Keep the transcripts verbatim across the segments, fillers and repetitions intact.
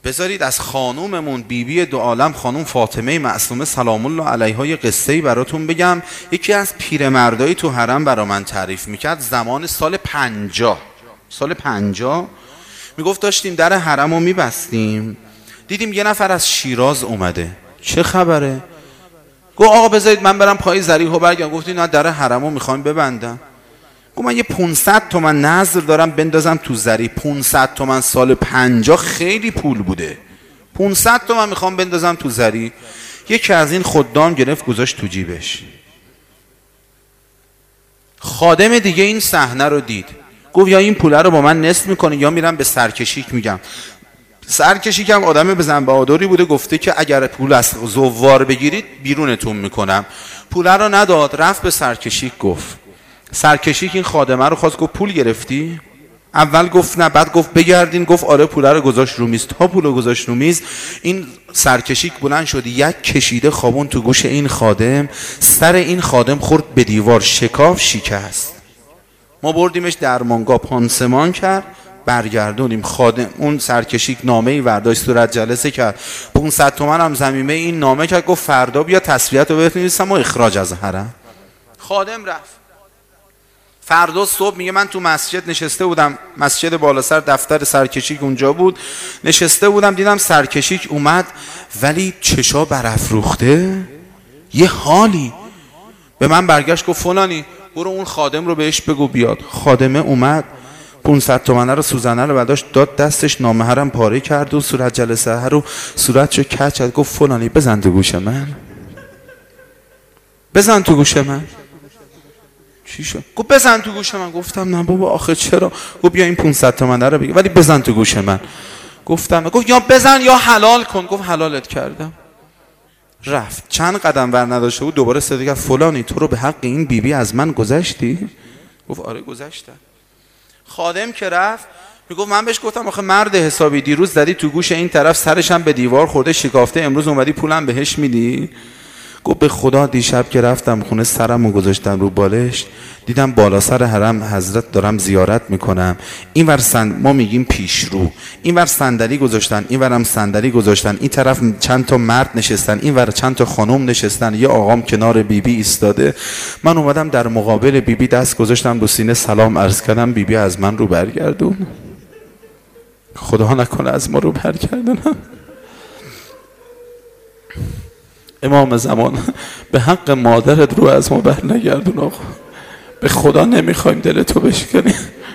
بذارید از خانوممون بیبی دو عالم خانوم فاطمه معصومه سلام الله علیها یه قصه‌ای براتون بگم. یکی از پیرمردایی تو حرم برا من تعریف میکرد. زمان سال پنجاه سال پنجاه میگفت داشتیم در حرم رو میبستیم، دیدیم یه نفر از شیراز اومده. چه خبره؟ گفت آقا بذارید من برم پای ذریحو برگردم. گفتیم نه در حرم رو میخوایم ببندم. گفت من یه پونصد تومن نظر دارم بندازم تو ذریح. پونصد تومن سال پنجاه خیلی پول بوده. پونصد تومن میخوام بندازم تو ذریح. یکی از این خدام گرفت گذاشت تو جیبش. خادم دیگه این صحنه رو دید، گفت یا این پوله رو با من نصف میکنه یا میرم به سرکشیک میگم. سرکشیک هم آدم بزن بهادری بوده، گفته که اگر پول از زوار بگیرید بیرونتون میکنم. پوله رو نداد، رفت به سرکشیک گفت. سرکشیک این خادمه رو خواست، گفت پول گرفتی؟ اول گفت نه، بعد گفت بگردین، گفت آره پوله رو گذاشت رو میز. تا پول رو گذاشت رو میز این سرکشیک بلند شد یک کشیده خوابون تو گوش این خادم. سر این خادم خورد به دیوار، شکاف شکست. ما بردیمش درمانگاه، پانسمان کرد، برگردونیم. خادم اون سرکشیک نامه‌ای برداشت صورت جلسه کرد، پانصد تومن هم ضمیمه این نامه کرد، گفت فردا بیا تسویت رو بنویسم و اخراج از حرم. خادم رفت. فردا صبح میگه من تو مسجد نشسته بودم، مسجد بالا سر دفتر سرکشیک اونجا بود، نشسته بودم دیدم سرکشیک اومد ولی چشا برافروخته، یه حالی. به من برگشت گفت فلانی برو اون خادم رو بهش بگو بیاد. خادمه اومد، پونصد تومنه رو سوزنه رو برداشت داد دستش، نامه هرم پاره کرد و صورت جلسه هر رو صورتشو کج کرد. گفت فلانی بزن تو گوش من، بزن تو گوش من. چی شد؟ گفت بزن تو گوش من. گفتم نه بابا آخه چرا؟ گفت بیا این پونصد تومنه رو بگیر ولی بزن تو گوش من. گفتم گفت یا بزن یا حلال کن. گفت حلالت کردم. رفت. چند قدم ور نداشته بود دوباره صدا کرد فلانی تو رو به حق این بیبی بی از من گذشتی؟ گفت آره گذشتم. خادم که رفت میگفت من بهش گفتم آخه مرد حسابی دیروز زدی تو گوش این طرف، سرش هم به دیوار خورده شکافته، امروز اومدی پولم بهش میدی؟ گفت به خدا دیشب که رفتم خونه سرمو گذاشتم رو بالش، دیدم بالا سر حرم حضرت دارم زیارت میکنم، اینور سند ما میگیم پیشرو، اینور صندلی گذاشتن، اینورم صندلی گذاشتن، این طرف چند تا مرد نشستن، اینور چند تا خانم نشستن، یه آقام کنار بیبی بی ایستاده. من اومدم در مقابل بیبی بی دست گذاشتم رو سینه سلام عرض کردم، بیبی بی از من رو برگردون. خدا نکنه از ما رو برگردونم. امام زمان به حق مادرت رو از ما بر نگردون آقا، به خدا نمیخوایم دل تو بشکنی،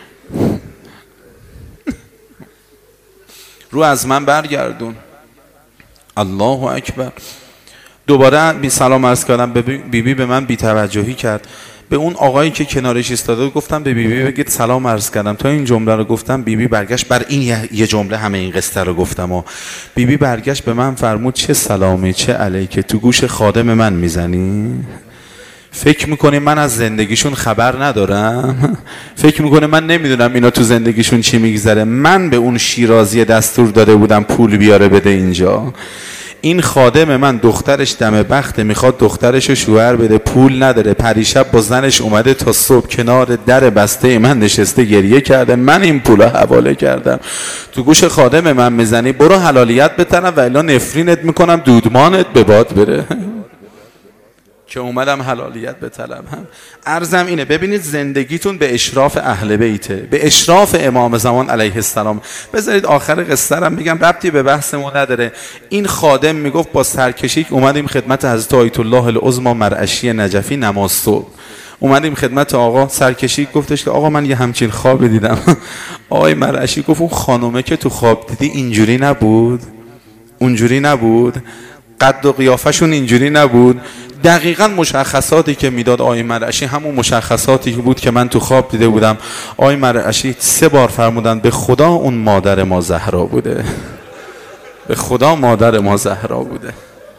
رو از من برگردون. الله اکبر. دوباره بی سلام عرض کردم، بیبی بی به من بی توجهی کرد. به اون آقایی که کنارش ایستاده گفتم به بیبی بی بگید سلام عرض کردم. تا این جمله رو گفتم بیبی بی برگشت، بر این یه جمله همه این قصه رو گفتم و بیبی بی برگشت به من فرمود چه سلامی چه علیکه، تو گوش خادم من میزنی؟ فکر میکنی من از زندگیشون خبر ندارم؟ فکر میکنه من نمیدونم اینا تو زندگیشون چی میگذره؟ من به اون شیرازی دستور داده بودم پول بیاره بده اینجا. این خادم من دخترش دم بخته، میخواد دخترش رو شوهر بده، پول نداره، پریشب با زنش اومده تا صبح کنار در بسته من نشسته گریه کرده، من این پولا حواله کردم. تو گوش خادم من میزنی برو حلالیت بتنم و الا نفرینت میکنم دودمانت به باد بره. که اومدم حلالیت بطلبم. عرضم اینه ببینید زندگیتون به اشراف اهل بیته، به اشراف امام زمان علیه السلام. بذارید آخر قصه رو بگم، ربطی به بحث ما نداره. این خادم میگفت با سرکشیک اومدیم خدمت حضرت آیت الله العظمی مرعشی نجفی نماز صبح. اومدیم خدمت آقا، سرکشیک گفتش که آقا من یه همچین خواب دیدم. آقای مرعشی گفت اون خانومه که تو خواب دیدی اینجوری نبود، اونجوری نبود، قد و قیافشون اینجوری نبود. دقیقاً مشخصاتی که میداد آقای مرعشی همون مشخصاتی بود که من تو خواب دیده بودم. آقای مرعشی سه بار فرمودن به خدا اون مادر ما زهرا بوده، به خدا مادر ما زهرا بوده.